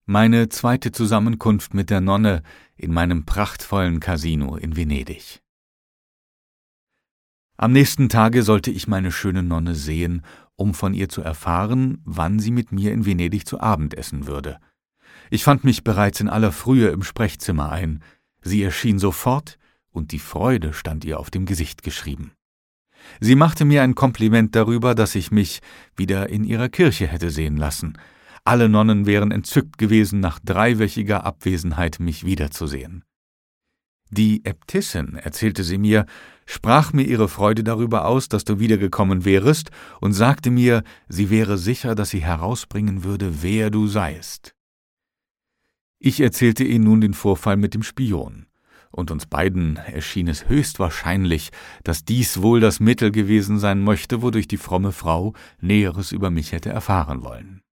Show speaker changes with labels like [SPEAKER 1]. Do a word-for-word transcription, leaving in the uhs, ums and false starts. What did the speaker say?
[SPEAKER 1] Meine zweite Zusammenkunft mit der Nonne in meinem prachtvollen Casino in Venedig. Am nächsten Tage sollte ich meine schöne Nonne sehen, um von ihr zu erfahren, wann sie mit mir in Venedig zu Abend essen würde. Ich fand mich bereits in aller Frühe im Sprechzimmer ein. Sie erschien sofort, und die Freude stand ihr auf dem Gesicht geschrieben. Sie machte mir ein Kompliment darüber, dass ich mich wieder in ihrer Kirche hätte sehen lassen. Alle Nonnen wären entzückt gewesen, nach dreiwöchiger Abwesenheit mich wiederzusehen. Die Äbtissin, erzählte sie mir, sprach mir ihre Freude darüber aus, dass du wiedergekommen wärest, und sagte mir, sie wäre sicher, dass sie herausbringen würde, wer du seiest. Ich erzählte ihr nun den Vorfall mit dem Spion, und uns beiden erschien es höchst wahrscheinlich, dass dies wohl das Mittel gewesen sein möchte, wodurch die fromme Frau Näheres über mich hätte erfahren wollen.